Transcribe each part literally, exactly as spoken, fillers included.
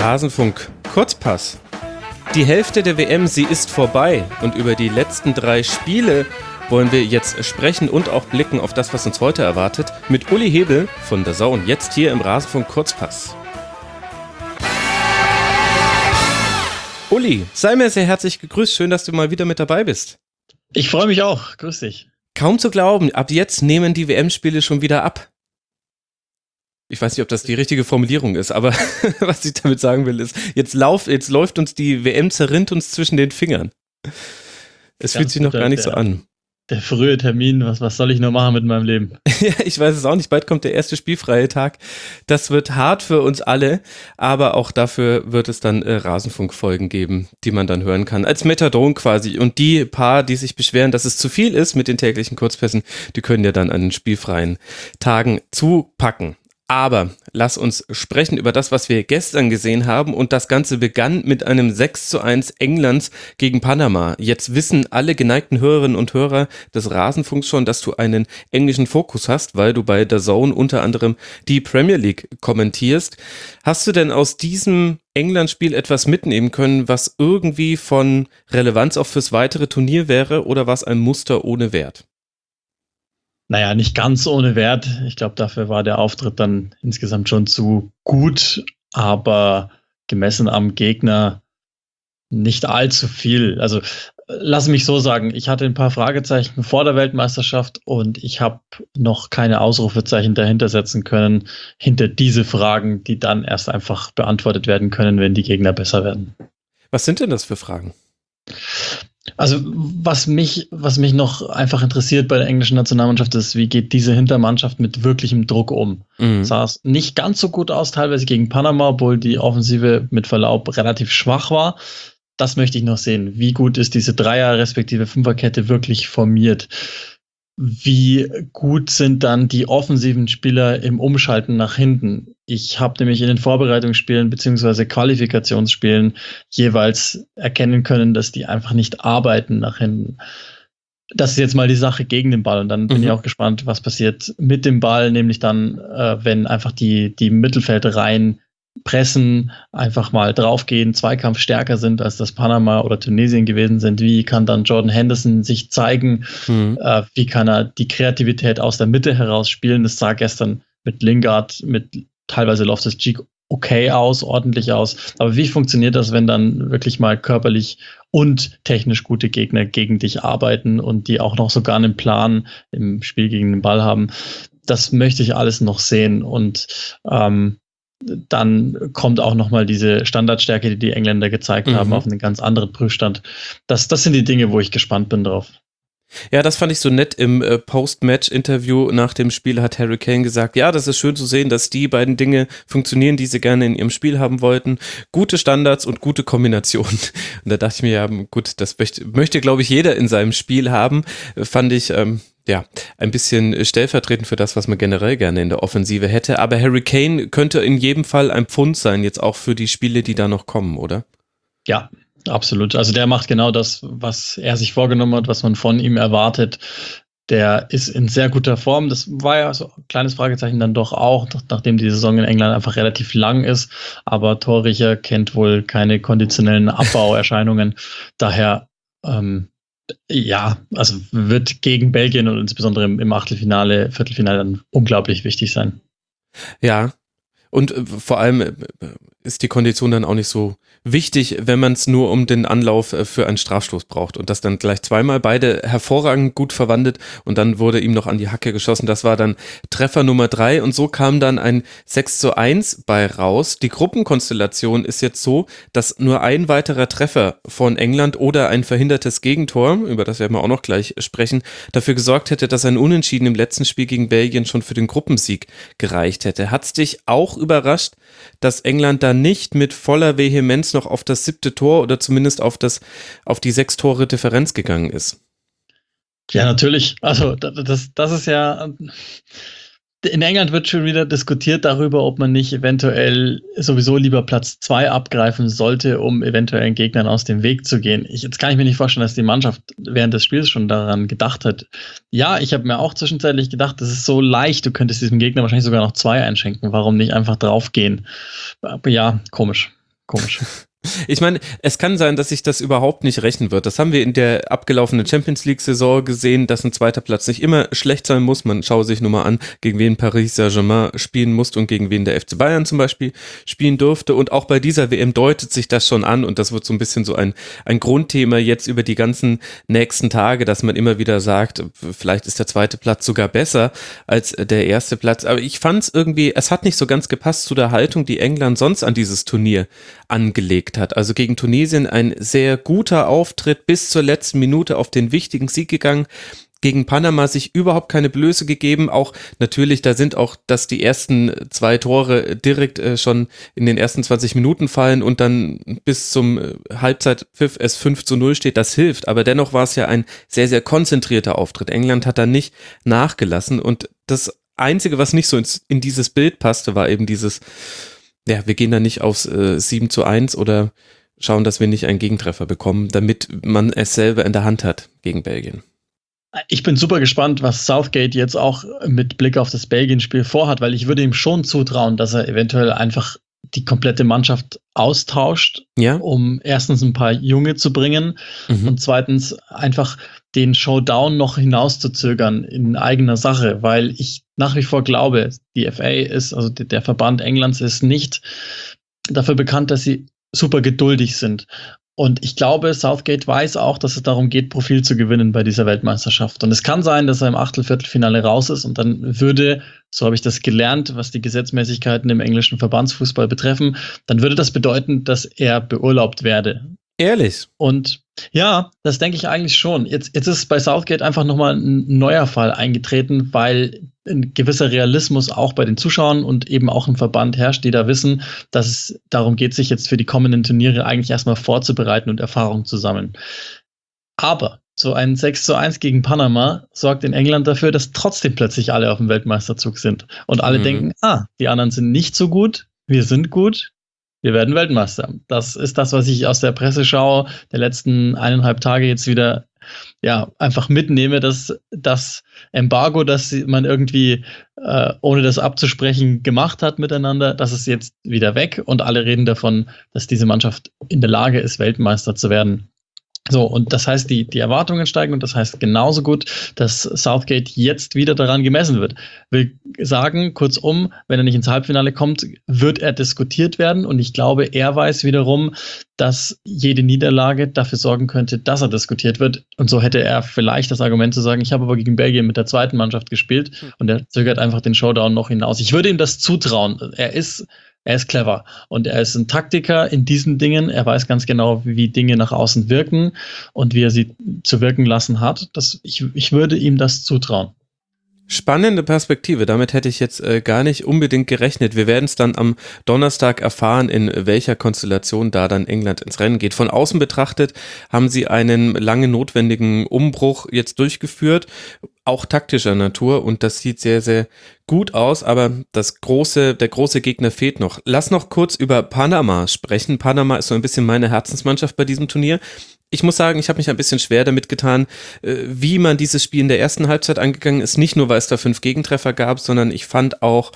Rasenfunk Kurzpass. Die Hälfte der W M, sie ist vorbei und über die letzten drei Spiele wollen wir jetzt sprechen und auch blicken auf das, was uns heute erwartet, mit Uli Hebel von der DAZN, jetzt hier im Rasenfunk Kurzpass. Uli, sei mir sehr herzlich gegrüßt, schön, dass du mal wieder mit dabei bist. Ich freue mich auch, grüß dich. Kaum zu glauben, ab jetzt nehmen die W M-Spiele schon wieder ab. Ich weiß nicht, ob das die richtige Formulierung ist, aber was ich damit sagen will, ist, jetzt, lauf, jetzt läuft uns die W M, zerrinnt uns zwischen den Fingern. Es fühlt sich noch gar nicht so an. Der frühe Termin, was, was soll ich nur machen mit meinem Leben? Ja, ich weiß es auch nicht. Bald kommt der erste spielfreie Tag. Das wird hart für uns alle, aber auch dafür wird es dann äh, Rasenfunkfolgen geben, die man dann hören kann. Als Methadon quasi. Und die paar, die sich beschweren, dass es zu viel ist mit den täglichen Kurzpässen, die können ja dann an den spielfreien Tagen zupacken. Aber lass uns sprechen über das, was wir gestern gesehen haben, und das Ganze begann mit einem sechs zu eins Englands gegen Panama. Jetzt wissen alle geneigten Hörerinnen und Hörer des Rasenfunks schon, dass du einen englischen Fokus hast, weil du bei DAZN unter anderem die Premier League kommentierst. Hast du denn aus diesem England-Spiel etwas mitnehmen können, was irgendwie von Relevanz auch fürs weitere Turnier wäre, oder was ein Muster ohne Wert? Naja, nicht ganz ohne Wert. Ich glaube, dafür war der Auftritt dann insgesamt schon zu gut, aber gemessen am Gegner nicht allzu viel. Also lass mich so sagen, ich hatte ein paar Fragezeichen vor der Weltmeisterschaft und ich habe noch keine Ausrufezeichen dahinter setzen können, hinter diese Fragen, die dann erst einfach beantwortet werden können, wenn die Gegner besser werden. Was sind denn das für Fragen? Also was mich, was mich noch einfach interessiert bei der englischen Nationalmannschaft ist, wie geht diese Hintermannschaft mit wirklichem Druck um? Mhm. Sah es nicht ganz so gut aus, teilweise gegen Panama, obwohl die Offensive mit Verlaub relativ schwach war. Das möchte ich noch sehen. Wie gut ist diese Dreier- respektive Fünferkette wirklich formiert? Wie gut sind dann die offensiven Spieler im Umschalten nach hinten? Ich habe nämlich in den Vorbereitungsspielen bzw. Qualifikationsspielen jeweils erkennen können, dass die einfach nicht arbeiten nach hinten. Das ist jetzt mal die Sache gegen den Ball, und dann bin mhm. ich auch gespannt, was passiert mit dem Ball, nämlich dann, äh, wenn einfach die, die Mittelfeldreihen pressen, einfach mal draufgehen, Zweikampf stärker sind, als das Panama oder Tunesien gewesen sind. Wie kann dann Jordan Henderson sich zeigen? Mhm. Äh, wie kann er die Kreativität aus der Mitte heraus spielen? Das sah gestern mit Lingard, mit teilweise Loftus-Cheek okay aus, ordentlich aus. Aber wie funktioniert das, wenn dann wirklich mal körperlich und technisch gute Gegner gegen dich arbeiten und die auch noch sogar einen Plan im Spiel gegen den Ball haben? Das möchte ich alles noch sehen, und ähm, dann kommt auch nochmal diese Standardstärke, die die Engländer gezeigt mhm. haben, auf einen ganz anderen Prüfstand. Das, das sind die Dinge, wo ich gespannt bin drauf. Ja, das fand ich so nett. Im äh, Post-Match-Interview nach dem Spiel hat Harry Kane gesagt, ja, das ist schön zu sehen, dass die beiden Dinge funktionieren, die sie gerne in ihrem Spiel haben wollten. Gute Standards und gute Kombinationen. Und da dachte ich mir, ja, gut, das möchte, möchte glaube ich, jeder in seinem Spiel haben. Äh, fand ich, ähm, ja, ein bisschen stellvertretend für das, was man generell gerne in der Offensive hätte. Aber Harry Kane könnte in jedem Fall ein Pfund sein, jetzt auch für die Spiele, die da noch kommen, oder? Ja, absolut. Also der macht genau das, was er sich vorgenommen hat, was man von ihm erwartet. Der ist in sehr guter Form. Das war ja so ein kleines Fragezeichen dann doch auch, nachdem die Saison in England einfach relativ lang ist. Aber Torricher kennt wohl keine konditionellen Abbauerscheinungen. Daher, ähm, ja, also wird gegen Belgien und insbesondere im, im Achtelfinale, Viertelfinale dann unglaublich wichtig sein. Ja, und äh, vor allem äh, ist die Kondition dann auch nicht so wichtig, wenn man es nur um den Anlauf äh, für einen Strafstoß braucht, und das dann gleich zweimal, beide hervorragend gut verwandelt, und dann wurde ihm noch an die Hacke geschossen. Das war dann Treffer Nummer drei, und so kam dann ein sechs zu eins bei raus. Die Gruppenkonstellation ist jetzt so, dass nur ein weiterer Treffer von England oder ein verhindertes Gegentor, über das werden wir auch noch gleich sprechen, dafür gesorgt hätte, dass ein Unentschieden im letzten Spiel gegen Belgien schon für den Gruppensieg gereicht hätte. Hat's dich auch überrascht, dass England da nicht mit voller Vehemenz noch auf das siebte Tor oder zumindest auf das, auf die sechs Tore Differenz gegangen ist? Ja, natürlich. Also das, das ist ja, in England wird schon wieder diskutiert darüber, ob man nicht eventuell sowieso lieber Platz zwei abgreifen sollte, um eventuellen Gegnern aus dem Weg zu gehen. Ich, jetzt kann ich mir nicht vorstellen, dass die Mannschaft während des Spiels schon daran gedacht hat. Ja, ich habe mir auch zwischenzeitlich gedacht, das ist so leicht, du könntest diesem Gegner wahrscheinlich sogar noch zwei einschenken. Warum nicht einfach draufgehen? Aber ja, komisch. Komisch. Ich meine, es kann sein, dass sich das überhaupt nicht rechnen wird. Das haben wir in der abgelaufenen Champions-League-Saison gesehen, dass ein zweiter Platz nicht immer schlecht sein muss. Man schaue sich nur mal an, gegen wen Paris Saint-Germain spielen musste und gegen wen der F C Bayern zum Beispiel spielen durfte. Und auch bei dieser W M deutet sich das schon an und das wird so ein bisschen so ein, ein Grundthema jetzt über die ganzen nächsten Tage, dass man immer wieder sagt, vielleicht ist der zweite Platz sogar besser als der erste Platz. Aber ich fand es irgendwie, es hat nicht so ganz gepasst zu der Haltung, die England sonst an dieses Turnier angelegt hat. Also gegen Tunesien ein sehr guter Auftritt, bis zur letzten Minute auf den wichtigen Sieg gegangen. Gegen Panama sich überhaupt keine Blöße gegeben. Auch natürlich, da sind auch, dass die ersten zwei Tore direkt äh, schon in den ersten zwanzig Minuten fallen und dann bis zum äh, Halbzeitpfiff es fünf zu null steht, das hilft. Aber dennoch war es ja ein sehr, sehr konzentrierter Auftritt. England hat da nicht nachgelassen und das Einzige, was nicht so ins, in dieses Bild passte, war eben dieses, ja, wir gehen da nicht aufs äh, sieben zu eins oder schauen, dass wir nicht einen Gegentreffer bekommen, damit man es selber in der Hand hat gegen Belgien. Ich bin super gespannt, was Southgate jetzt auch mit Blick auf das Belgien-Spiel vorhat, weil ich würde ihm schon zutrauen, dass er eventuell einfach die komplette Mannschaft austauscht, ja? um erstens ein paar Junge zu bringen mhm. und zweitens einfach den Showdown noch hinauszuzögern in eigener Sache, weil ich nach wie vor glaube, die F A ist, also der Verband Englands ist nicht dafür bekannt, dass sie super geduldig sind. Und ich glaube, Southgate weiß auch, dass es darum geht, Profil zu gewinnen bei dieser Weltmeisterschaft. Und es kann sein, dass er im Achtel-Viertelfinale raus ist und dann würde, so habe ich das gelernt, was die Gesetzmäßigkeiten im englischen Verbandsfußball betreffen, dann würde das bedeuten, dass er beurlaubt werde. Ehrlich? Und ja, das denke ich eigentlich schon. Jetzt, jetzt ist bei Southgate einfach nochmal ein neuer Fall eingetreten, weil ein gewisser Realismus auch bei den Zuschauern und eben auch im Verband herrscht, die da wissen, dass es darum geht, sich jetzt für die kommenden Turniere eigentlich erstmal vorzubereiten und Erfahrung zu sammeln. Aber so ein sechs zu eins gegen Panama sorgt in England dafür, dass trotzdem plötzlich alle auf dem Weltmeisterzug sind. Und alle mhm. denken, ah, die anderen sind nicht so gut, wir sind gut. Wir werden Weltmeister. Das ist das, was ich aus der Presseschau der letzten eineinhalb Tage jetzt wieder ja einfach mitnehme, dass das Embargo, das man irgendwie äh, ohne das abzusprechen gemacht hat miteinander, das ist jetzt wieder weg und alle reden davon, dass diese Mannschaft in der Lage ist, Weltmeister zu werden. So, und das heißt, die, die Erwartungen steigen und das heißt genauso gut, dass Southgate jetzt wieder daran gemessen wird. Will sagen, kurzum, wenn er nicht ins Halbfinale kommt, wird er diskutiert werden und ich glaube, er weiß wiederum, dass jede Niederlage dafür sorgen könnte, dass er diskutiert wird und so hätte er vielleicht das Argument zu sagen, ich habe aber gegen Belgien mit der zweiten Mannschaft gespielt und er zögert einfach den Showdown noch hinaus. Ich würde ihm das zutrauen. Er ist Er ist clever und er ist ein Taktiker in diesen Dingen. Er weiß ganz genau, wie Dinge nach außen wirken und wie er sie zu wirken lassen hat. Das, ich, ich würde ihm das zutrauen. Spannende Perspektive, damit hätte ich jetzt äh, gar nicht unbedingt gerechnet. Wir werden es dann am Donnerstag erfahren, in welcher Konstellation da dann England ins Rennen geht. Von außen betrachtet haben sie einen lange notwendigen Umbruch jetzt durchgeführt, auch taktischer Natur und das sieht sehr, sehr gut aus, aber das große, der große Gegner fehlt noch. Lass noch kurz über Panama sprechen. Panama ist so ein bisschen meine Herzensmannschaft bei diesem Turnier. Ich muss sagen, ich habe mich ein bisschen schwer damit getan, wie man dieses Spiel in der ersten Halbzeit angegangen ist. Nicht nur, weil es da fünf Gegentreffer gab, sondern ich fand auch,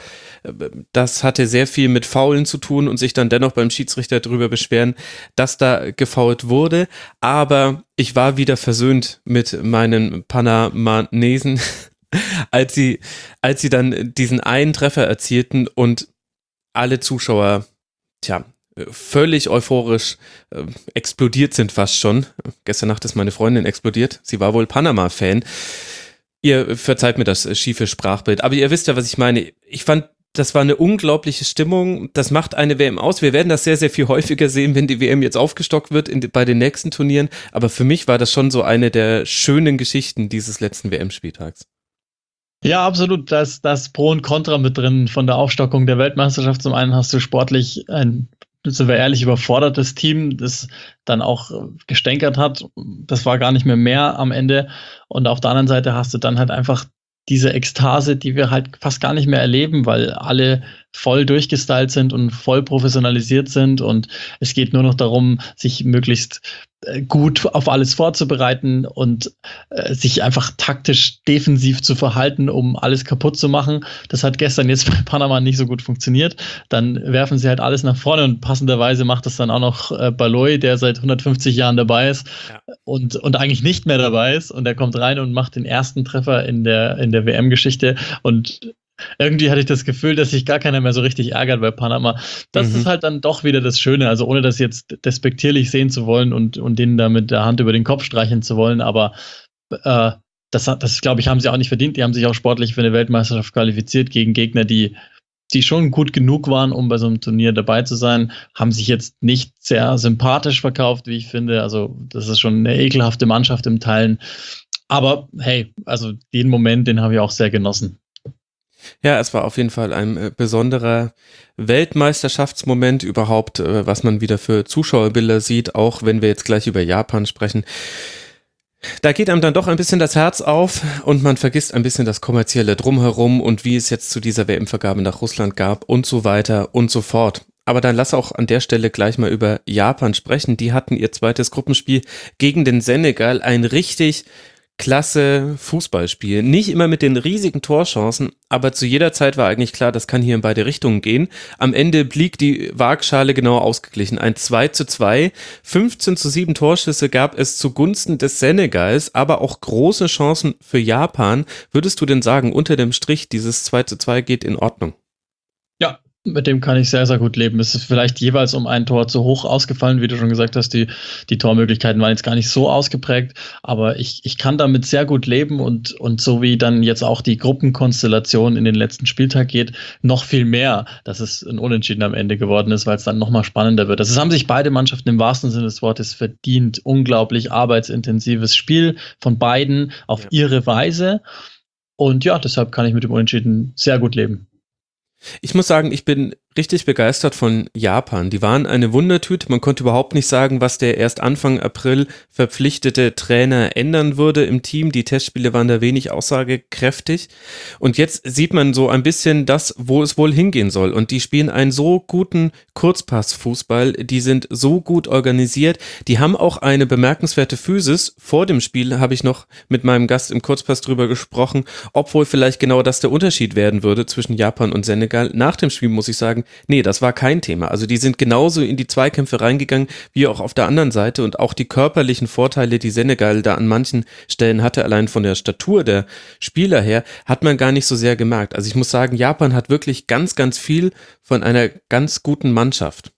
das hatte sehr viel mit Foulen zu tun und sich dann dennoch beim Schiedsrichter darüber beschweren, dass da gefoult wurde. Aber ich war wieder versöhnt mit meinen Panamanesen, als sie, als sie dann diesen einen Treffer erzielten und alle Zuschauer, tja, völlig euphorisch äh, explodiert sind fast schon. Gestern Nacht ist meine Freundin explodiert. Sie war wohl Panama-Fan. Ihr verzeiht mir das schiefe Sprachbild, aber ihr wisst ja, was ich meine. Ich fand, das war eine unglaubliche Stimmung. Das macht eine W M aus. Wir werden das sehr, sehr viel häufiger sehen, wenn die W M jetzt aufgestockt wird in, bei den nächsten Turnieren. Aber für mich war das schon so eine der schönen Geschichten dieses letzten W M-Spieltags. Ja, absolut. Da ist das Pro und Contra mit drin von der Aufstockung der Weltmeisterschaft. Zum einen hast du sportlich ein, sind wir ehrlich, überfordertes Team, das dann auch gestänkert hat. Das war gar nicht mehr mehr am Ende. Und auf der anderen Seite hast du dann halt einfach diese Ekstase, die wir halt fast gar nicht mehr erleben, weil alle voll durchgestylt sind und voll professionalisiert sind und es geht nur noch darum, sich möglichst gut auf alles vorzubereiten und äh, sich einfach taktisch defensiv zu verhalten, um alles kaputt zu machen. Das hat gestern jetzt bei Panama nicht so gut funktioniert. Dann werfen sie halt alles nach vorne und passenderweise macht das dann auch noch äh, Baloy, der seit hundertfünfzig Jahren dabei ist ja. und, und eigentlich nicht mehr dabei ist und der kommt rein und macht den ersten Treffer in der, in der W M-Geschichte und irgendwie hatte ich das Gefühl, dass sich gar keiner mehr so richtig ärgert bei Panama. Das mhm. ist halt dann doch wieder das Schöne, also ohne das jetzt despektierlich sehen zu wollen und, und denen da mit der Hand über den Kopf streicheln zu wollen, aber äh, das, das glaube ich, haben sie auch nicht verdient. Die haben sich auch sportlich für eine Weltmeisterschaft qualifiziert gegen Gegner, die, die schon gut genug waren, um bei so einem Turnier dabei zu sein, haben sich jetzt nicht sehr sympathisch verkauft, wie ich finde. Also das ist schon eine ekelhafte Mannschaft im Teilen. Aber hey, also den Moment, den habe ich auch sehr genossen. Ja, es war auf jeden Fall ein äh, besonderer Weltmeisterschaftsmoment überhaupt, äh, was man wieder für Zuschauerbilder sieht, auch wenn wir jetzt gleich über Japan sprechen. Da geht einem dann doch ein bisschen das Herz auf und man vergisst ein bisschen das kommerzielle Drumherum und wie es jetzt zu dieser W M-Vergabe nach Russland gab und so weiter und so fort. Aber dann lass auch an der Stelle gleich mal über Japan sprechen. Die hatten ihr zweites Gruppenspiel gegen den Senegal, ein richtig klasse Fußballspiel. Nicht immer mit den riesigen Torchancen, aber zu jeder Zeit war eigentlich klar, das kann hier in beide Richtungen gehen. Am Ende blieb die Waagschale genau ausgeglichen. Ein zwei zu zwei, fünfzehn zu sieben Torschüsse gab es zugunsten des Senegals, aber auch große Chancen für Japan. Würdest du denn sagen, unter dem Strich, dieses zwei zu zwei geht in Ordnung? Ja, mit dem kann ich sehr, sehr gut leben. Es ist vielleicht jeweils um ein Tor zu hoch ausgefallen, wie du schon gesagt hast. Die, die Tormöglichkeiten waren jetzt gar nicht so ausgeprägt, aber ich, ich kann damit sehr gut leben und, und so wie dann jetzt auch die Gruppenkonstellation in den letzten Spieltag geht, noch viel mehr, dass es ein Unentschieden am Ende geworden ist, weil es dann nochmal spannender wird. Das haben sich beide Mannschaften im wahrsten Sinne des Wortes verdient. Unglaublich arbeitsintensives Spiel von beiden auf ja. ihre Weise. Und ja, deshalb kann ich mit dem Unentschieden sehr gut leben. Ich muss sagen, ich bin richtig begeistert von Japan. Die waren eine Wundertüte. Man konnte überhaupt nicht sagen, was der erst Anfang April verpflichtete Trainer ändern würde im Team. Die Testspiele waren da wenig aussagekräftig. Und jetzt sieht man so ein bisschen das, wo es wohl hingehen soll. Und die spielen einen so guten Kurzpassfußball. Die sind so gut organisiert. Die haben auch eine bemerkenswerte Physis. Vor dem Spiel habe ich noch mit meinem Gast im Kurzpass drüber gesprochen, ob wohl vielleicht genau das der Unterschied werden würde zwischen Japan und Senegal. Nach dem Spiel muss ich sagen, nee, das war kein Thema. Also die sind genauso in die Zweikämpfe reingegangen, wie auch auf der anderen Seite und auch die körperlichen Vorteile, die Senegal da an manchen Stellen hatte, allein von der Statur der Spieler her, hat man gar nicht so sehr gemerkt. Also ich muss sagen, Japan hat wirklich ganz, ganz viel von einer ganz guten Mannschaft.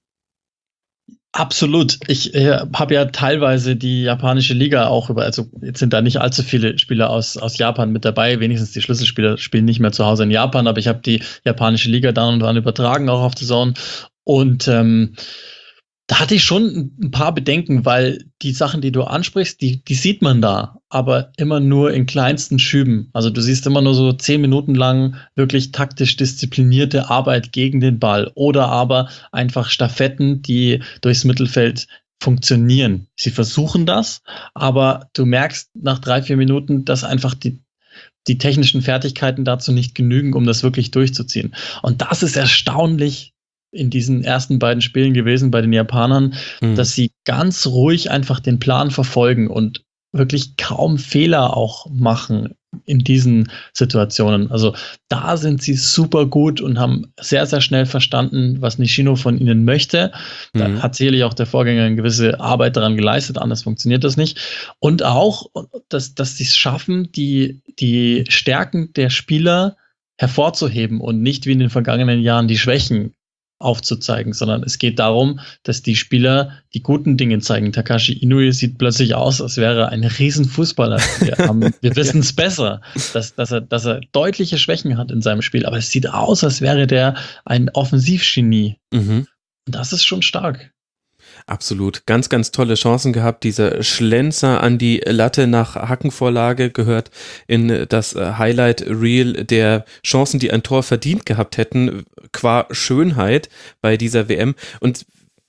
Absolut. Ich äh, habe ja teilweise die japanische Liga auch über, also jetzt sind da nicht allzu viele Spieler aus, aus Japan mit dabei, wenigstens die Schlüsselspieler spielen nicht mehr zu Hause in Japan, aber ich habe die japanische Liga dann und wann übertragen, auch auf die Zone. Und ähm, da hatte ich schon ein paar Bedenken, weil die Sachen, die du ansprichst, die, die sieht man da, aber immer nur in kleinsten Schüben. Also du siehst immer nur so zehn Minuten lang wirklich taktisch disziplinierte Arbeit gegen den Ball oder aber einfach Staffetten, die durchs Mittelfeld funktionieren. Sie versuchen das, aber du merkst nach drei, vier Minuten, dass einfach die die technischen Fertigkeiten dazu nicht genügen, um das wirklich durchzuziehen. Und das ist erstaunlich in diesen ersten beiden Spielen gewesen bei den Japanern, mhm. dass sie ganz ruhig einfach den Plan verfolgen und wirklich kaum Fehler auch machen in diesen Situationen. Also da sind sie super gut und haben sehr, sehr schnell verstanden, was Nishino von ihnen möchte. Mhm. Da hat sicherlich auch der Vorgänger eine gewisse Arbeit daran geleistet, anders funktioniert das nicht. Und auch, dass, dass sie es schaffen, die, die Stärken der Spieler hervorzuheben und nicht wie in den vergangenen Jahren die Schwächen aufzuzeigen, sondern es geht darum, dass die Spieler die guten Dinge zeigen. Takashi Inoue sieht plötzlich aus, als wäre er ein Riesenfußballer. Wir, haben, wir wissen es besser, dass, dass, er, dass er deutliche Schwächen hat in seinem Spiel, aber es sieht aus, als wäre der ein Offensivgenie. Mhm. Und das ist schon stark. Absolut. Ganz, ganz tolle Chancen gehabt. Dieser Schlenzer an die Latte nach Hackenvorlage gehört in das Highlight-Reel der Chancen, die ein Tor verdient gehabt hätten, qua Schönheit bei dieser W M. Und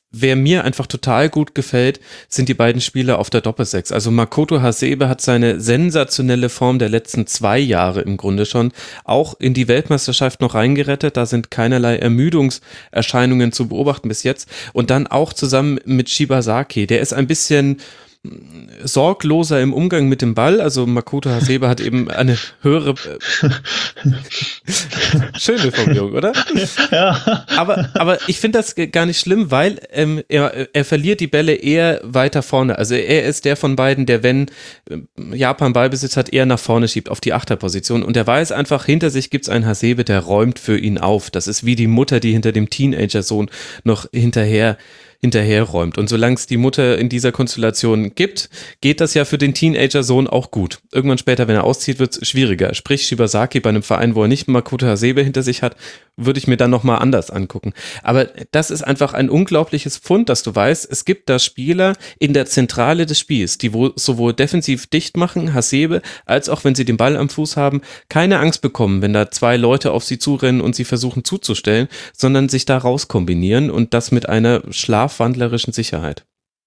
wer mir einfach total gut gefällt, sind die beiden Spieler auf der Doppelsechs. Also Makoto Hasebe hat seine sensationelle Form der letzten zwei Jahre im Grunde schon auch in die Weltmeisterschaft noch reingerettet. Da sind keinerlei Ermüdungserscheinungen zu beobachten bis jetzt. Und dann auch zusammen mit Shibasaki. Der ist ein bisschen sorgloser im Umgang mit dem Ball. Also Makoto Hasebe hat eben eine höhere äh, schöne Formulierung, oder? Ja. Aber, aber ich finde das gar nicht schlimm, weil ähm, er, er verliert die Bälle eher weiter vorne. Also er ist der von beiden, der, wenn äh, Japan Ballbesitz hat, eher nach vorne schiebt, auf die Achterposition. Und er weiß einfach, hinter sich gibt es einen Hasebe, der räumt für ihn auf. Das ist wie die Mutter, die hinter dem Teenager-Sohn noch hinterher hinterherräumt. Und solange es die Mutter in dieser Konstellation gibt, geht das ja für den Teenager-Sohn auch gut. Irgendwann später, wenn er auszieht, wird es schwieriger. Sprich, Shibasaki bei einem Verein, wo er nicht Makoto Hasebe hinter sich hat, würde ich mir dann nochmal anders angucken. Aber das ist einfach ein unglaubliches Pfund, dass du weißt, es gibt da Spieler in der Zentrale des Spiels, die wo sowohl defensiv dicht machen, Hasebe, als auch wenn sie den Ball am Fuß haben, keine Angst bekommen, wenn da zwei Leute auf sie zurennen und sie versuchen zuzustellen, sondern sich da rauskombinieren und das mit einer schlafwandlerischen Sicherheit.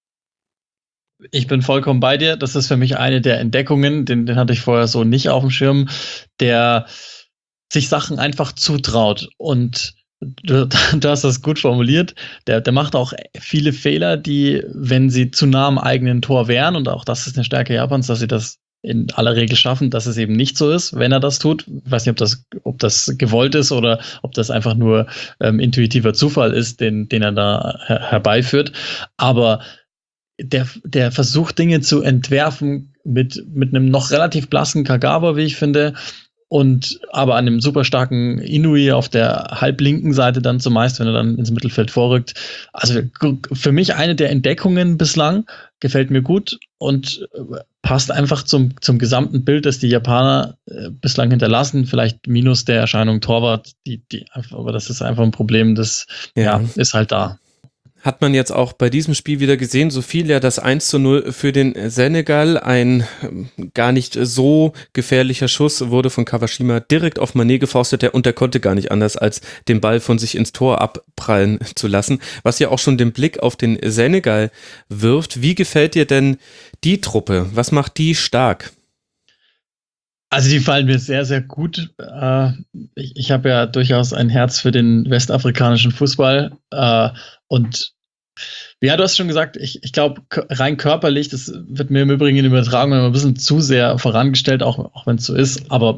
Ich bin vollkommen bei dir. Das ist für mich eine der Entdeckungen, den, den hatte ich vorher so nicht auf dem Schirm, der sich Sachen einfach zutraut. Und du, du hast das gut formuliert. Der, der macht auch viele Fehler, die, wenn sie zu nah am eigenen Tor wären, und auch das ist eine Stärke Japans, dass sie das in aller Regel schaffen, dass es eben nicht so ist, wenn er das tut. Ich weiß nicht, ob das, ob das gewollt ist oder ob das einfach nur ähm, intuitiver Zufall ist, den, den er da her- herbeiführt. Aber der, der versucht, Dinge zu entwerfen mit, mit einem noch relativ blassen Kagawa, wie ich finde, und aber an einem super starken Inui auf der halblinken Seite dann zumeist, wenn er dann ins Mittelfeld vorrückt. Also für mich eine der Entdeckungen bislang, gefällt mir gut und passt einfach zum, zum gesamten Bild, das die Japaner äh, bislang hinterlassen. Vielleicht minus der Erscheinung Torwart, die, die, aber das ist einfach ein Problem, das ja. ja ist halt da. Hat man jetzt auch bei diesem Spiel wieder gesehen, so fiel ja das eins zu null für den Senegal. Ein gar nicht so gefährlicher Schuss wurde von Kawashima direkt auf Mané gefaustet, und der konnte gar nicht anders, als den Ball von sich ins Tor abprallen zu lassen, was ja auch schon den Blick auf den Senegal wirft. Wie gefällt dir denn die Truppe? Was macht die stark? Also die fallen mir sehr, sehr gut. Äh, ich ich habe ja durchaus ein Herz für den westafrikanischen Fußball. Äh, und ja, du hast schon gesagt, ich, ich glaube, rein körperlich, das wird mir im Übrigen in Übertragung immer ein bisschen zu sehr vorangestellt, auch, auch wenn es so ist, aber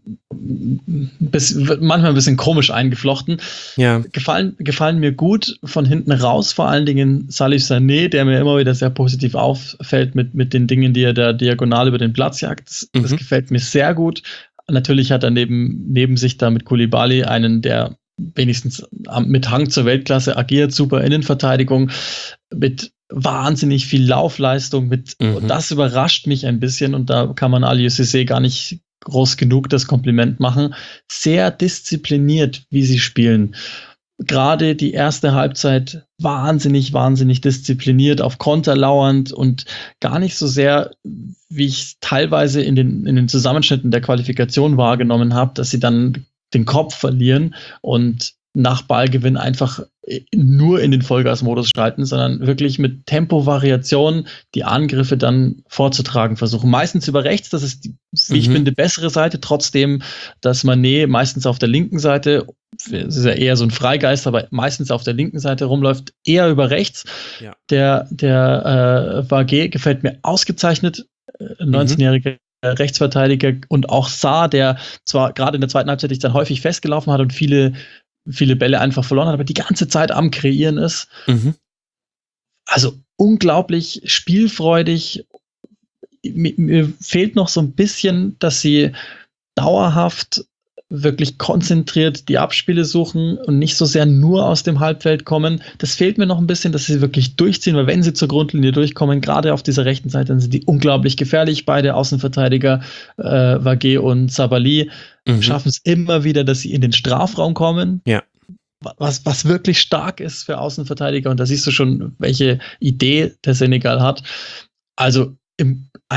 bis, manchmal ein bisschen komisch eingeflochten. Ja. Gefallen, gefallen mir gut von hinten raus, vor allen Dingen Salif Sané, der mir immer wieder sehr positiv auffällt mit, mit den Dingen, die er da diagonal über den Platz jagt. Das, mhm. das gefällt mir sehr gut. Natürlich hat er neben, neben sich da mit Koulibaly einen, der wenigstens mit Hang zur Weltklasse agiert, super Innenverteidigung, mit wahnsinnig viel Laufleistung, mit, mhm. und das überrascht mich ein bisschen, und da kann man Aliou Cissé gar nicht groß genug das Kompliment machen, sehr diszipliniert, wie sie spielen. Gerade die erste Halbzeit wahnsinnig, wahnsinnig diszipliniert, auf Konter lauernd und gar nicht so sehr, wie ich teilweise in den, in den Zusammenschnitten der Qualifikation wahrgenommen habe, dass sie dann den Kopf verlieren und nach Ballgewinn einfach nur in den Vollgasmodus schalten, sondern wirklich mit Tempovariation die Angriffe dann vorzutragen versuchen. Meistens über rechts, das ist, die, wie mhm. ich finde, bessere Seite, trotzdem, dass Mané meistens auf der linken Seite, es ist ja eher so ein Freigeist, aber meistens auf der linken Seite rumläuft, eher über rechts. Ja. Der, der äh, Wagué gefällt mir ausgezeichnet, äh, neunzehnjähriger Rechtsverteidiger, und auch Sarr, der zwar gerade in der zweiten Halbzeit sich dann häufig festgelaufen hat und viele, viele Bälle einfach verloren hat, aber die ganze Zeit am Kreieren ist. Mhm. Also unglaublich spielfreudig. Mir, mir fehlt noch so ein bisschen, dass sie dauerhaft wirklich konzentriert die Abspiele suchen und nicht so sehr nur aus dem Halbfeld kommen. Das fehlt mir noch ein bisschen, dass sie wirklich durchziehen, weil wenn sie zur Grundlinie durchkommen, gerade auf dieser rechten Seite, dann sind die unglaublich gefährlich. Beide Außenverteidiger, äh, Wagué und Sabaly, mhm. schaffen es immer wieder, dass sie in den Strafraum kommen. Ja. Was, was wirklich stark ist für Außenverteidiger, und da siehst du schon, welche Idee der Senegal hat. Also im, eine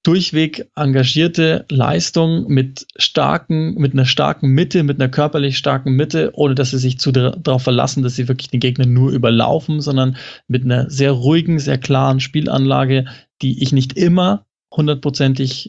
durchweg engagierte Leistung mit starken, mit einer starken Mitte, mit einer körperlich starken Mitte, ohne dass sie sich zu darauf verlassen, dass sie wirklich den Gegner nur überlaufen, sondern mit einer sehr ruhigen, sehr klaren Spielanlage, die ich nicht immer hundertprozentig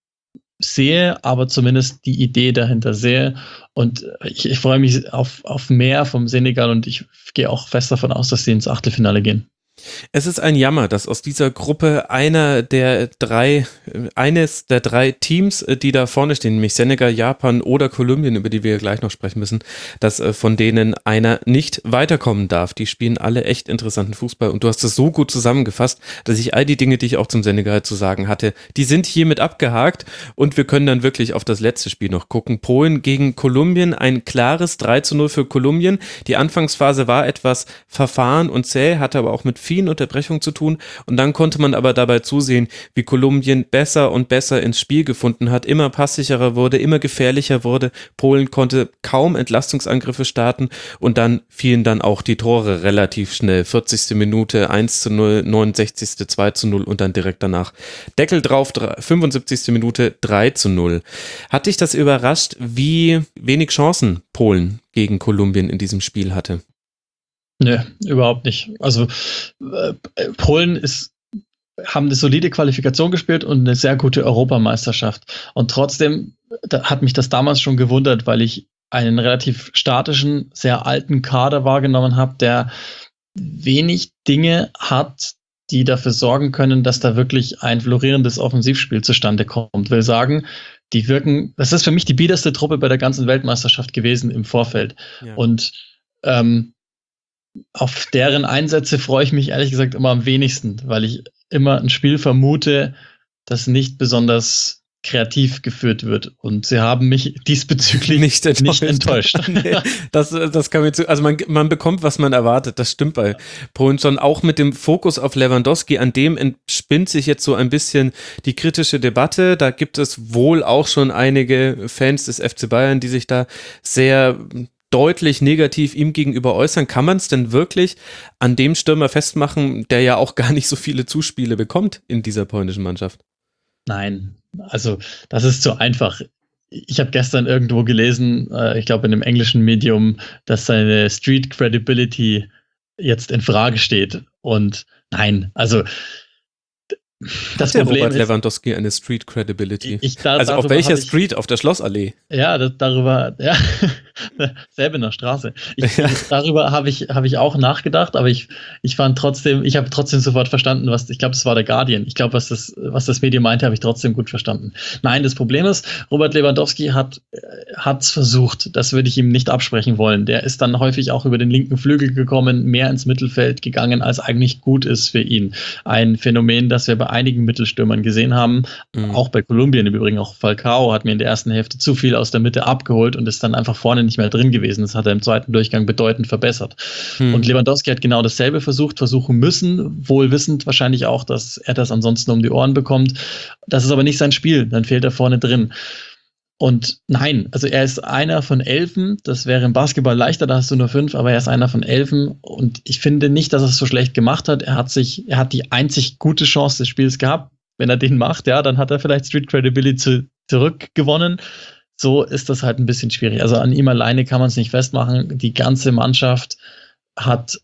sehe, aber zumindest die Idee dahinter sehe. Und ich, ich freue mich auf, auf mehr vom Senegal und ich gehe auch fest davon aus, dass sie ins Achtelfinale gehen. Es ist ein Jammer, dass aus dieser Gruppe einer der drei, eines der drei Teams, die da vorne stehen, nämlich Senegal, Japan oder Kolumbien, über die wir gleich noch sprechen müssen, dass von denen einer nicht weiterkommen darf. Die spielen alle echt interessanten Fußball und du hast das so gut zusammengefasst, dass ich all die Dinge, die ich auch zum Senegal zu sagen hatte, die sind hiermit abgehakt und wir können dann wirklich auf das letzte Spiel noch gucken. Polen gegen Kolumbien, ein klares drei zu null für Kolumbien. Die Anfangsphase war etwas verfahren und zäh, hatte aber auch mit vielen Unterbrechungen zu tun und dann konnte man aber dabei zusehen, wie Kolumbien besser und besser ins Spiel gefunden hat, immer passsicherer wurde, immer gefährlicher wurde. Polen konnte kaum Entlastungsangriffe starten und dann fielen dann auch die Tore relativ schnell. vierzigste Minute eins zu null, neunundsechzigste zwei zu null und dann direkt danach Deckel drauf, fünfundsiebzigste Minute drei zu null. Hat dich das überrascht, wie wenig Chancen Polen gegen Kolumbien in diesem Spiel hatte? Nö, überhaupt nicht. Also äh, Polen ist, haben eine solide Qualifikation gespielt und eine sehr gute Europameisterschaft. Und trotzdem da hat mich das damals schon gewundert, weil ich einen relativ statischen, sehr alten Kader wahrgenommen habe, der wenig Dinge hat, die dafür sorgen können, dass da wirklich ein florierendes Offensivspiel zustande kommt. Will sagen, die wirken, das ist für mich die biederste Truppe bei der ganzen Weltmeisterschaft gewesen im Vorfeld. Ja. Und ähm, auf deren Einsätze freue ich mich ehrlich gesagt immer am wenigsten, weil ich immer ein Spiel vermute, das nicht besonders kreativ geführt wird. Und sie haben mich diesbezüglich nicht enttäuscht. Nicht enttäuscht. Nee, das, das kann mir zu, also man, man bekommt, was man erwartet. Das stimmt bei Polen schon. Auch mit dem Fokus auf Lewandowski, an dem entspinnt sich jetzt so ein bisschen die kritische Debatte. Da gibt es wohl auch schon einige Fans des F C Bayern, die sich da sehr deutlich negativ ihm gegenüber äußern. Kann man es denn wirklich an dem Stürmer festmachen, der ja auch gar nicht so viele Zuspiele bekommt in dieser polnischen Mannschaft? Nein, also das ist zu einfach. Ich habe gestern irgendwo gelesen, äh, ich glaube in einem englischen Medium, dass seine Street Credibility jetzt in Frage steht. Und nein, also das Hat der Problem Robert ist, Lewandowski eine Street Credibility? Ich, da, also auf welcher ich, Street? Auf der Schlossallee? Ja, das, darüber, ja, selbe in der Straße. Ich, ja. Darüber habe ich, hab ich auch nachgedacht, aber ich, ich fand trotzdem, ich habe trotzdem sofort verstanden, was, ich glaube, das war der Guardian. Ich glaube, was das, was das Medium meinte, habe ich trotzdem gut verstanden. Nein, das Problem ist, Robert Lewandowski hat es versucht. Das würde ich ihm nicht absprechen wollen. Der ist dann häufig auch über den linken Flügel gekommen, mehr ins Mittelfeld gegangen, als eigentlich gut ist für ihn. Ein Phänomen, das wir bei einigen Mittelstürmern gesehen haben, mhm. auch bei Kolumbien im Übrigen, auch Falcao hat mir in der ersten Hälfte zu viel aus der Mitte abgeholt und ist dann einfach vorne nicht mehr drin gewesen. Das hat er im zweiten Durchgang bedeutend verbessert. Mhm. Und Lewandowski hat genau dasselbe versucht, versuchen müssen, wohl wissend wahrscheinlich auch, dass er das ansonsten um die Ohren bekommt. Das ist aber nicht sein Spiel, dann fehlt er vorne drin. Und nein, also er ist einer von Elfen, das wäre im Basketball leichter, da hast du nur fünf, aber er ist einer von Elfen und ich finde nicht, dass er es so schlecht gemacht hat. Er hat sich, er hat die einzig gute Chance des Spiels gehabt. Wenn er den macht, ja, dann hat er vielleicht Street Credibility zu, zurückgewonnen. So ist das halt ein bisschen schwierig. Also an ihm alleine kann man es nicht festmachen. Die ganze Mannschaft hat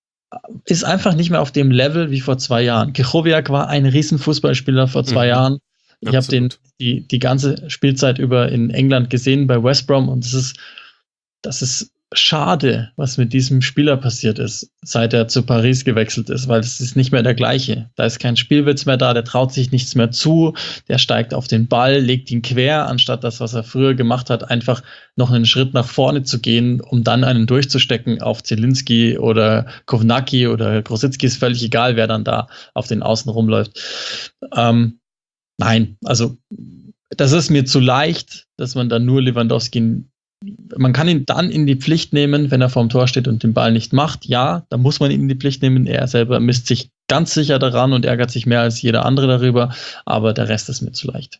ist einfach nicht mehr auf dem Level wie vor zwei Jahren. Krychowiak war ein Riesenfußballspieler vor zwei mhm. Jahren. Ich habe den die, die ganze Spielzeit über in England gesehen bei West Brom und das ist, das ist schade, was mit diesem Spieler passiert ist, seit er zu Paris gewechselt ist, weil es ist nicht mehr der gleiche. Da ist kein Spielwitz mehr da, der traut sich nichts mehr zu, der steigt auf den Ball, legt ihn quer, anstatt das, was er früher gemacht hat, einfach noch einen Schritt nach vorne zu gehen, um dann einen durchzustecken auf Zielinski oder Kovnacki oder Grosicki, ist völlig egal, wer dann da auf den Außen rumläuft. Ähm, Nein, also das ist mir zu leicht, dass man dann nur Lewandowski, man kann ihn dann in die Pflicht nehmen, wenn er vorm Tor steht und den Ball nicht macht. Ja, da muss man ihn in die Pflicht nehmen. Er selber misst sich ganz sicher daran und ärgert sich mehr als jeder andere darüber, aber der Rest ist mir zu leicht.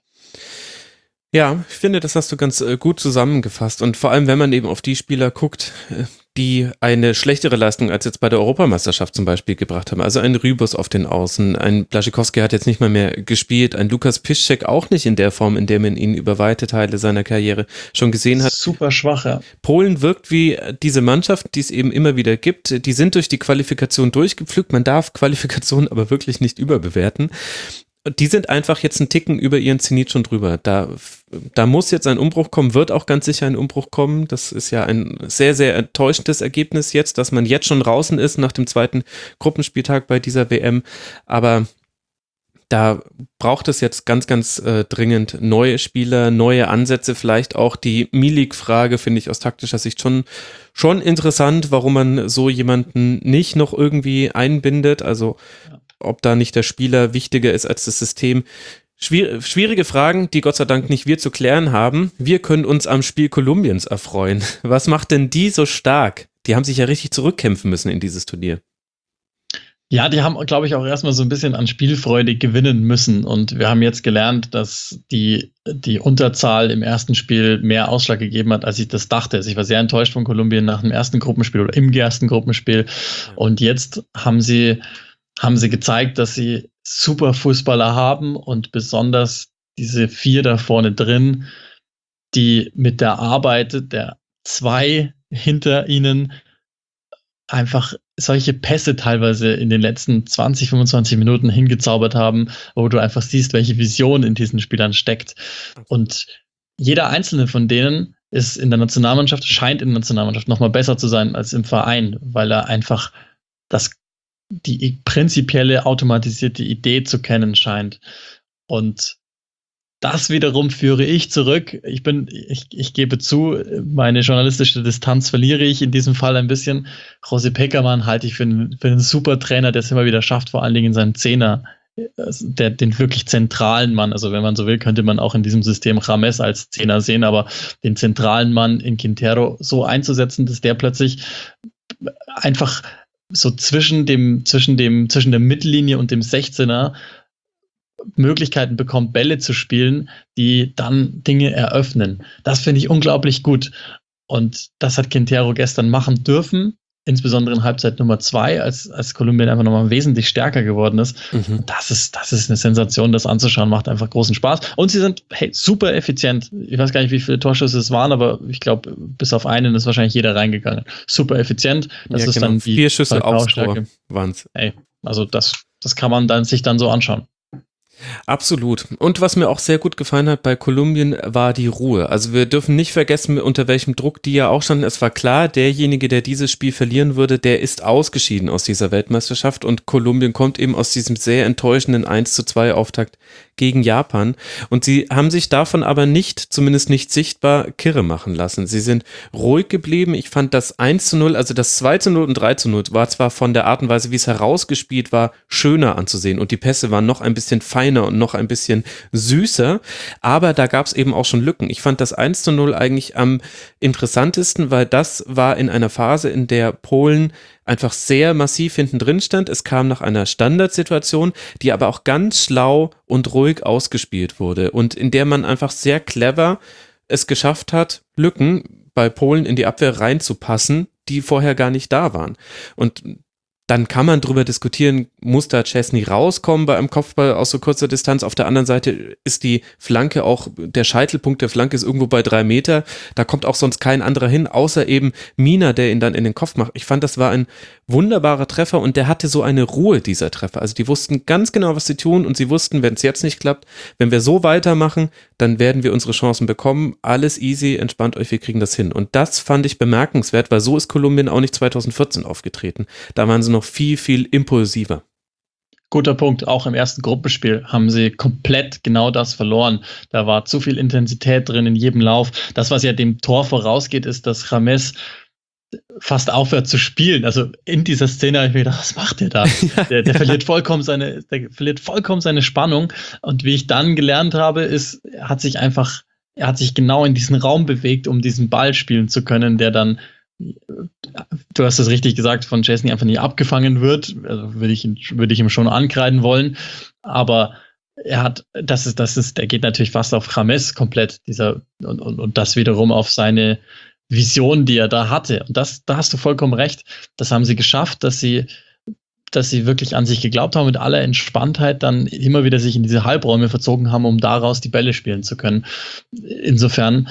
Ja, ich finde, das hast du ganz äh, gut zusammengefasst und vor allem, wenn man eben auf die Spieler guckt, äh, die eine schlechtere Leistung als jetzt bei der Europameisterschaft zum Beispiel gebracht haben. Also ein Rybus auf den Außen, ein Błaszczykowski hat jetzt nicht mal mehr gespielt, ein Lukas Piszczek auch nicht in der Form, in der man ihn über weite Teile seiner Karriere schon gesehen hat. Super schwach, ja. Polen wirkt wie diese Mannschaft, die es eben immer wieder gibt. Die sind durch die Qualifikation durchgepflügt. Man darf Qualifikation aber wirklich nicht überbewerten. Die sind einfach jetzt einen Ticken über ihren Zenit schon drüber. Da, da muss jetzt ein Umbruch kommen, wird auch ganz sicher ein Umbruch kommen. Das ist ja ein sehr, sehr enttäuschendes Ergebnis jetzt, dass man jetzt schon draußen ist nach dem zweiten Gruppenspieltag bei dieser W M. Aber da braucht es jetzt ganz, ganz äh, dringend neue Spieler, neue Ansätze, vielleicht auch die Milik-Frage finde ich aus taktischer Sicht schon, schon interessant, warum man so jemanden nicht noch irgendwie einbindet. Also ob da nicht der Spieler wichtiger ist als das System. Schwier- schwierige Fragen, die Gott sei Dank nicht wir zu klären haben. Wir können uns am Spiel Kolumbiens erfreuen. Was macht denn die so stark? Die haben sich ja richtig zurückkämpfen müssen in dieses Turnier. Ja, die haben, glaube ich, auch erstmal so ein bisschen an Spielfreude gewinnen müssen. Und wir haben jetzt gelernt, dass die, die Unterzahl im ersten Spiel mehr Ausschlag gegeben hat, als ich das dachte. Also ich war sehr enttäuscht von Kolumbien nach dem ersten Gruppenspiel oder im ersten Gruppenspiel. Und jetzt haben sie haben sie gezeigt, dass sie super Fußballer haben und besonders diese vier da vorne drin, die mit der Arbeit der zwei hinter ihnen einfach solche Pässe teilweise in den letzten zwanzig, fünfundzwanzig Minuten hingezaubert haben, wo du einfach siehst, welche Vision in diesen Spielern steckt. Und jeder einzelne von denen ist in der Nationalmannschaft, scheint in der Nationalmannschaft nochmal besser zu sein als im Verein, weil er einfach das die prinzipielle automatisierte Idee zu kennen scheint. Und das wiederum führe ich zurück. Ich bin, ich, ich gebe zu, meine journalistische Distanz verliere ich in diesem Fall ein bisschen. José Pekerman halte ich für einen, für einen super Trainer, der es immer wieder schafft, vor allen Dingen in seinem Zehner, der, den wirklich zentralen Mann, also wenn man so will, könnte man auch in diesem System James als Zehner sehen, aber den zentralen Mann in Quintero so einzusetzen, dass der plötzlich einfach so zwischen dem, zwischen dem, zwischen der Mittellinie und dem sechzehner Möglichkeiten bekommt, Bälle zu spielen, die dann Dinge eröffnen. Das finde ich unglaublich gut. Und das hat Quintero gestern machen dürfen, insbesondere in Halbzeit Nummer zwei, als, als Kolumbien einfach nochmal wesentlich stärker geworden ist. Mhm. Das ist, das ist eine Sensation, das anzuschauen, macht einfach großen Spaß. Und sie sind, hey, super effizient. Ich weiß gar nicht, wie viele Torschüsse es waren, aber ich glaube, bis auf einen ist wahrscheinlich jeder reingegangen. Super effizient. Das ja, ist genau. dann die Vier Schüsse aufs Tor waren's. Hey, also das, das kann man dann sich dann so anschauen. Absolut. Und was mir auch sehr gut gefallen hat bei Kolumbien, war die Ruhe. Also wir dürfen nicht vergessen, unter welchem Druck die ja auch standen. Es war klar, derjenige, der dieses Spiel verlieren würde, der ist ausgeschieden aus dieser Weltmeisterschaft und Kolumbien kommt eben aus diesem sehr enttäuschenden eins zu zwei Auftakt gegen Japan. Und sie haben sich davon aber nicht, zumindest nicht sichtbar, kirre machen lassen. Sie sind ruhig geblieben. Ich fand das eins zu null, also das zwei zu null und drei zu null war zwar von der Art und Weise, wie es herausgespielt war, schöner anzusehen und die Pässe waren noch ein bisschen feiner und noch ein bisschen süßer, aber da gab es eben auch schon Lücken. Ich fand das eins zu null eigentlich am interessantesten, weil das war in einer Phase, in der Polen einfach sehr massiv hinten drin stand. Es kam nach einer Standardsituation, die aber auch ganz schlau und ruhig ausgespielt wurde und in der man einfach sehr clever es geschafft hat, Lücken bei Polen in die Abwehr reinzupassen, die vorher gar nicht da waren. Und dann kann man drüber diskutieren, muss da Szczesny rauskommen bei einem Kopfball aus so kurzer Distanz. Auf der anderen Seite ist die Flanke auch, der Scheitelpunkt der Flanke ist irgendwo bei drei Meter. Da kommt auch sonst kein anderer hin, außer eben Mina, der ihn dann in den Kopf macht. Ich fand, das war ein wunderbarer Treffer und der hatte so eine Ruhe, dieser Treffer. Also die wussten ganz genau, was sie tun und sie wussten, wenn es jetzt nicht klappt, wenn wir so weitermachen, dann werden wir unsere Chancen bekommen. Alles easy, entspannt euch, wir kriegen das hin. Und das fand ich bemerkenswert, weil so ist Kolumbien auch nicht zweitausendvierzehn aufgetreten. Da waren sie noch viel, viel impulsiver. Guter Punkt. Auch im ersten Gruppenspiel haben sie komplett genau das verloren. Da war zu viel Intensität drin in jedem Lauf. Das, was ja dem Tor vorausgeht, ist, dass James fast aufhört zu spielen. Also in dieser Szene habe ich mir gedacht, was macht der da? Der, der verliert vollkommen seine, der verliert vollkommen seine Spannung. Und wie ich dann gelernt habe, ist, er hat sich einfach, er hat sich genau in diesen Raum bewegt, um diesen Ball spielen zu können, der dann, du hast es richtig gesagt, von Szczesny einfach nicht abgefangen wird. Also würde ich, würde ich ihm schon ankreiden wollen. Aber er hat, das ist, das ist, der geht natürlich fast auf James komplett, dieser, und, und, und das wiederum auf seine Vision, die er da hatte. Und das, da hast du vollkommen recht. Das haben sie geschafft, dass sie, dass sie wirklich an sich geglaubt haben, mit aller Entspanntheit dann immer wieder sich in diese Halbräume verzogen haben, um daraus die Bälle spielen zu können. Insofern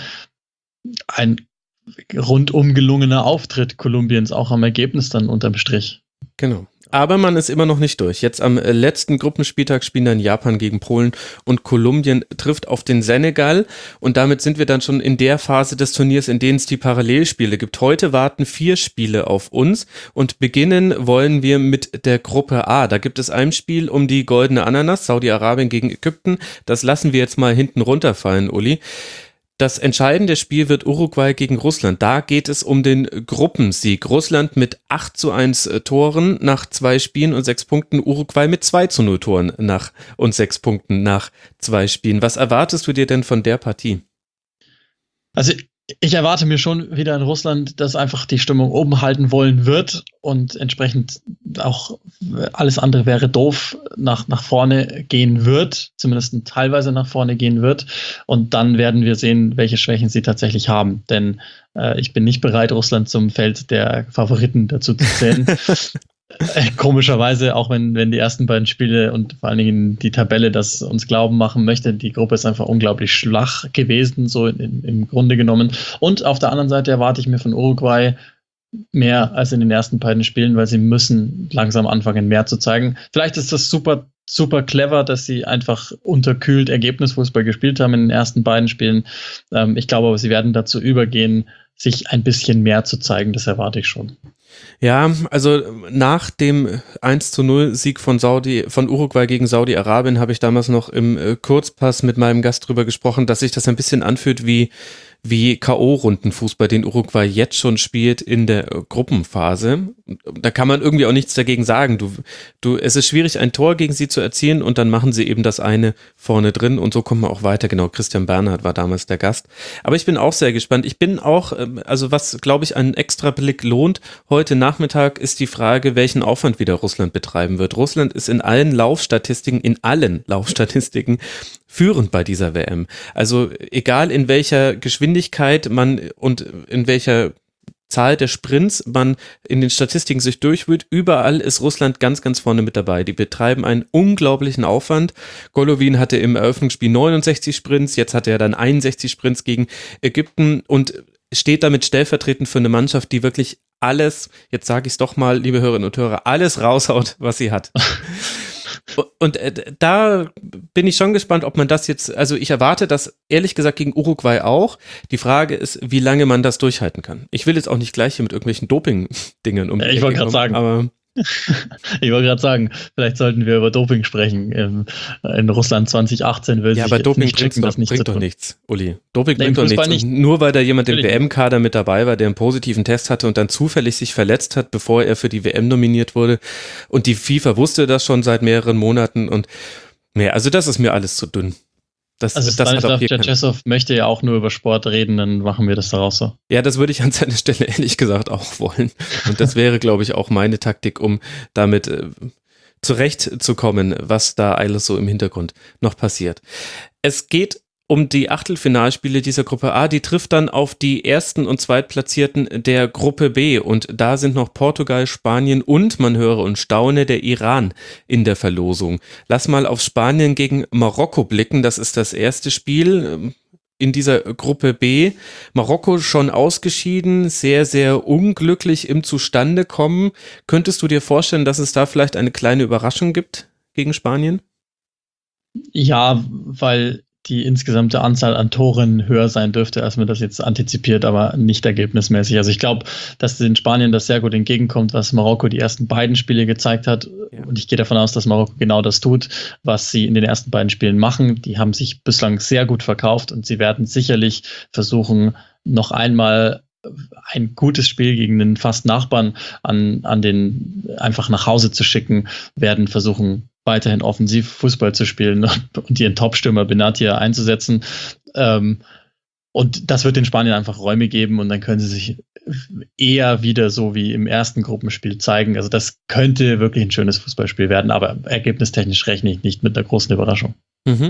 ein rundum gelungener Auftritt Kolumbiens, auch am Ergebnis dann unterm Strich. Genau. Aber man ist immer noch nicht durch. Jetzt am letzten Gruppenspieltag spielen dann Japan gegen Polen und Kolumbien trifft auf den Senegal. Und damit sind wir dann schon in der Phase des Turniers, in denen es die Parallelspiele gibt. Heute warten vier Spiele auf uns und beginnen wollen wir mit der Gruppe A. Da gibt es ein Spiel um die goldene Ananas, Saudi-Arabien gegen Ägypten. Das lassen wir jetzt mal hinten runterfallen, Uli. Das entscheidende Spiel wird Uruguay gegen Russland. Da geht es um den Gruppensieg. Russland mit acht zu eins Toren nach zwei Spielen und sechs Punkten. Uruguay mit zwei zu null Toren nach und sechs Punkten nach zwei Spielen. Was erwartest du dir denn von der Partie? Also ich erwarte mir schon wieder in Russland, dass einfach die Stimmung oben halten wollen wird und entsprechend auch alles andere wäre doof, nach, nach vorne gehen wird, zumindest teilweise nach vorne gehen wird. Und dann werden wir sehen, welche Schwächen sie tatsächlich haben. Denn äh, ich bin nicht bereit, Russland zum Feld der Favoriten dazu zu zählen. Komischerweise, auch wenn, wenn die ersten beiden Spiele und vor allen Dingen die Tabelle das uns glauben machen möchte, die Gruppe ist einfach unglaublich schwach gewesen, so in, im Grunde genommen. Und auf der anderen Seite erwarte ich mir von Uruguay mehr als in den ersten beiden Spielen, weil sie müssen langsam anfangen, mehr zu zeigen. Vielleicht ist das super, super clever, dass sie einfach unterkühlt Ergebnisfußball gespielt haben in den ersten beiden Spielen. Ähm, ich glaube aber, sie werden dazu übergehen, sich ein bisschen mehr zu zeigen. Das erwarte ich schon. Ja, also nach dem eins zu null Sieg von Saudi, von Uruguay gegen Saudi-Arabien habe ich damals noch im äh, Kurzpass mit meinem Gast drüber gesprochen, dass sich das ein bisschen anfühlt wie wie K O-Rundenfußball, den Uruguay jetzt schon spielt in der Gruppenphase. Da kann man irgendwie auch nichts dagegen sagen. Du, du, es ist schwierig, ein Tor gegen sie zu erzielen und dann machen sie eben das eine vorne drin und so kommt man auch weiter. Genau, Christian Bernhard war damals der Gast. Aber ich bin auch sehr gespannt. Ich bin auch, also was, glaube ich, einen extra Blick lohnt, heute Nachmittag ist die Frage, welchen Aufwand wieder Russland betreiben wird. Russland ist in allen Laufstatistiken, in allen Laufstatistiken führend bei dieser W M. Also egal in welcher Geschwindigkeit man und in welcher Zahl der Sprints man in den Statistiken sich durchwühlt, überall ist Russland ganz, ganz vorne mit dabei. Die betreiben einen unglaublichen Aufwand. Golovin hatte im Eröffnungsspiel neunundsechzig Sprints, jetzt hatte er dann einundsechzig Sprints gegen Ägypten und steht damit stellvertretend für eine Mannschaft, die wirklich alles, jetzt sage ich es doch mal, liebe Hörerinnen und Hörer, alles raushaut, was sie hat. Und äh, da bin ich schon gespannt, ob man das jetzt, also ich erwarte das ehrlich gesagt gegen Uruguay auch. Die Frage ist, wie lange man das durchhalten kann. Ich will jetzt auch nicht gleich hier mit irgendwelchen Doping-Dingen um. Ja, ich wollte gerade sagen, aber ich wollte gerade sagen, vielleicht sollten wir über Doping sprechen. In, in Russland zwanzig achtzehn will ja, sich aber jetzt Doping nicht schicken, das nicht bringt zu doch tun. nichts, Uli. Doping Nee, bringt doch nichts. nicht. Und nur weil da jemand im Natürlich. W M-Kader mit dabei war, der einen positiven Test hatte und dann zufällig sich verletzt hat, bevor er für die W M nominiert wurde. Und die FIFA wusste das schon seit mehreren Monaten und mehr. Also das ist mir alles zu dünn. Das, Also das hat auch Stanislav hier kein- Tschetschesow möchte ja auch nur über Sport reden, dann machen wir das daraus so. Ja, das würde ich an seiner Stelle ehrlich gesagt auch wollen. Und das wäre, glaube ich, auch meine Taktik, um damit äh, zurechtzukommen, was da alles so im Hintergrund noch passiert. Es geht um die Achtelfinalspiele dieser Gruppe A. Die trifft dann auf die ersten und zweitplatzierten der Gruppe B. Und da sind noch Portugal, Spanien und, man höre und staune, der Iran in der Verlosung. Lass mal auf Spanien gegen Marokko blicken. Das ist das erste Spiel in dieser Gruppe B. Marokko schon ausgeschieden, sehr, sehr unglücklich im Zustandekommen. Könntest du dir vorstellen, dass es da vielleicht eine kleine Überraschung gibt gegen Spanien? Ja, weil die insgesamte Anzahl an Toren höher sein dürfte, als man das jetzt antizipiert, aber nicht ergebnismäßig. Also ich glaube, dass den Spanien das sehr gut entgegenkommt, was Marokko die ersten beiden Spiele gezeigt hat. Ja. Und ich gehe davon aus, dass Marokko genau das tut, was sie in den ersten beiden Spielen machen. Die haben sich bislang sehr gut verkauft und sie werden sicherlich versuchen, noch einmal ein gutes Spiel gegen den fast Nachbarn an, an den einfach nach Hause zu schicken, werden versuchen, weiterhin offensiv Fußball zu spielen und ihren Top-Stürmer Benatia einzusetzen. Ähm, und das wird den Spaniern einfach Räume geben und dann können sie sich eher wieder so wie im ersten Gruppenspiel zeigen. Also das könnte wirklich ein schönes Fußballspiel werden, aber ergebnistechnisch rechne ich nicht mit einer großen Überraschung. Mhm.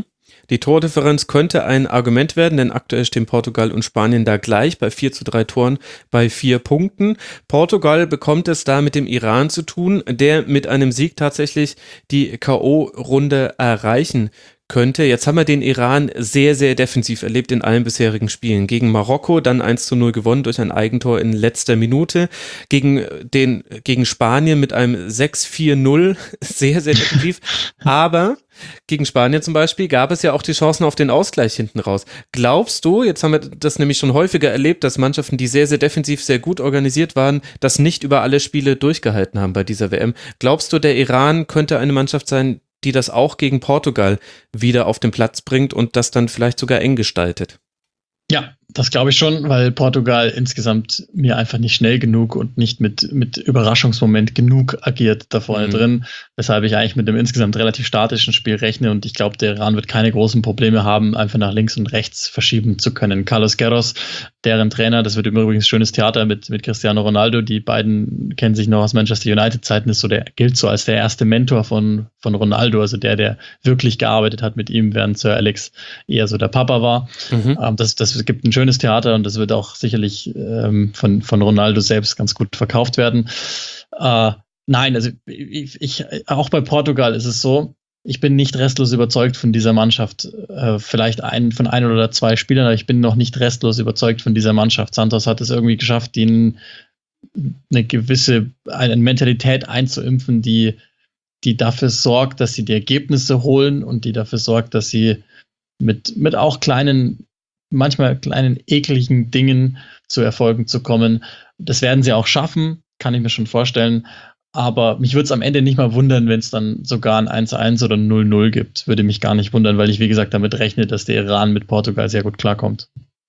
Die Tordifferenz könnte ein Argument werden, denn aktuell stehen Portugal und Spanien da gleich bei vier zu drei Toren bei vier Punkten. Portugal bekommt es da mit dem Iran zu tun, der mit einem Sieg tatsächlich die K O-Runde erreichen könnte. Jetzt haben wir den Iran sehr, sehr defensiv erlebt in allen bisherigen Spielen. Gegen Marokko dann eins zu null gewonnen durch ein Eigentor in letzter Minute. Gegen, den, gegen Spanien mit einem sechs vier null, sehr, sehr defensiv. Aber gegen Spanien zum Beispiel gab es ja auch die Chancen auf den Ausgleich hinten raus. Glaubst du, jetzt haben wir das nämlich schon häufiger erlebt, dass Mannschaften, die sehr, sehr defensiv, sehr gut organisiert waren, das nicht über alle Spiele durchgehalten haben bei dieser W M. Glaubst du, der Iran könnte eine Mannschaft sein, die das auch gegen Portugal wieder auf den Platz bringt und das dann vielleicht sogar eng gestaltet? Ja, das glaube ich schon, weil Portugal insgesamt mir einfach nicht schnell genug und nicht mit, mit Überraschungsmoment genug agiert da vorne mhm. drin, weshalb ich eigentlich mit einem insgesamt relativ statischen Spiel rechne und ich glaube, der Iran wird keine großen Probleme haben, einfach nach links und rechts verschieben zu können. Carlos Queiroz, deren Trainer, das wird übrigens schönes Theater mit, mit Cristiano Ronaldo, die beiden kennen sich noch aus Manchester United-Zeiten, ist so der, gilt so als der erste Mentor von, von Ronaldo, also der, der wirklich gearbeitet hat mit ihm, während Sir Alex eher so der Papa war. Mhm. Ähm, das, das gibt ein schönes Theater und das wird auch sicherlich ähm, von, von Ronaldo selbst ganz gut verkauft werden. Äh, nein, also ich, ich, auch bei Portugal ist es so, ich bin nicht restlos überzeugt von dieser Mannschaft. Äh, vielleicht ein, von ein oder zwei Spielern, aber ich bin noch nicht restlos überzeugt von dieser Mannschaft. Santos hat es irgendwie geschafft, ihnen eine gewisse eine Mentalität einzuimpfen, die, die dafür sorgt, dass sie die Ergebnisse holen und die dafür sorgt, dass sie mit, mit auch kleinen manchmal kleinen ekligen Dingen zu Erfolgen zu kommen. Das werden sie auch schaffen, kann ich mir schon vorstellen. Aber mich würde es am Ende nicht mal wundern, wenn es dann sogar ein eins eins oder ein null null gibt. Würde mich gar nicht wundern, weil ich, wie gesagt, damit rechne, dass der Iran mit Portugal sehr gut klarkommt.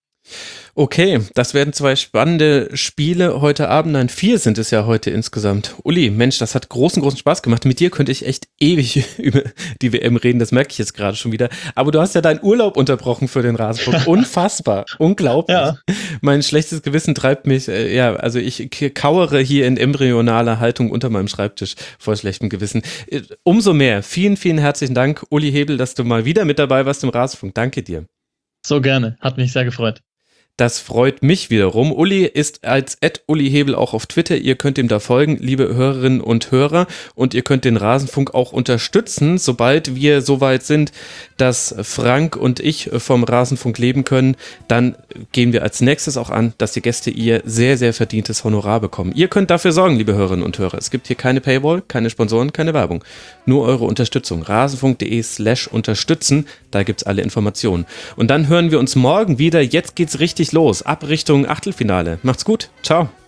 Okay, das werden zwei spannende Spiele heute Abend. Nein, vier sind es ja heute insgesamt. Uli, Mensch, das hat großen, großen Spaß gemacht. Mit dir könnte ich echt ewig über die W M reden, das merke ich jetzt gerade schon wieder. Aber du hast ja deinen Urlaub unterbrochen für den Rasenfunk. Unfassbar, unglaublich. Ja. Mein schlechtes Gewissen treibt mich, äh, ja, also ich kauere hier in embryonaler Haltung unter meinem Schreibtisch vor schlechtem Gewissen. Äh, umso mehr, vielen, vielen herzlichen Dank, Uli Hebel, dass du mal wieder mit dabei warst im Rasenfunk. Danke dir. So gerne, hat mich sehr gefreut. Das freut mich wiederum. Uli ist als at Uli Hebel auch auf Twitter. Ihr könnt ihm da folgen, liebe Hörerinnen und Hörer. Und ihr könnt den Rasenfunk auch unterstützen, sobald wir so weit sind, dass Frank und ich vom Rasenfunk leben können. Dann gehen wir als nächstes auch an, dass die Gäste ihr sehr, sehr verdientes Honorar bekommen. Ihr könnt dafür sorgen, liebe Hörerinnen und Hörer. Es gibt hier keine Paywall, keine Sponsoren, keine Werbung. Nur eure Unterstützung. rasenfunk.de slash unterstützen. Da gibt's alle Informationen. Und dann hören wir uns morgen wieder. Jetzt geht's richtig los. Ab Richtung Achtelfinale. Macht's gut. Ciao.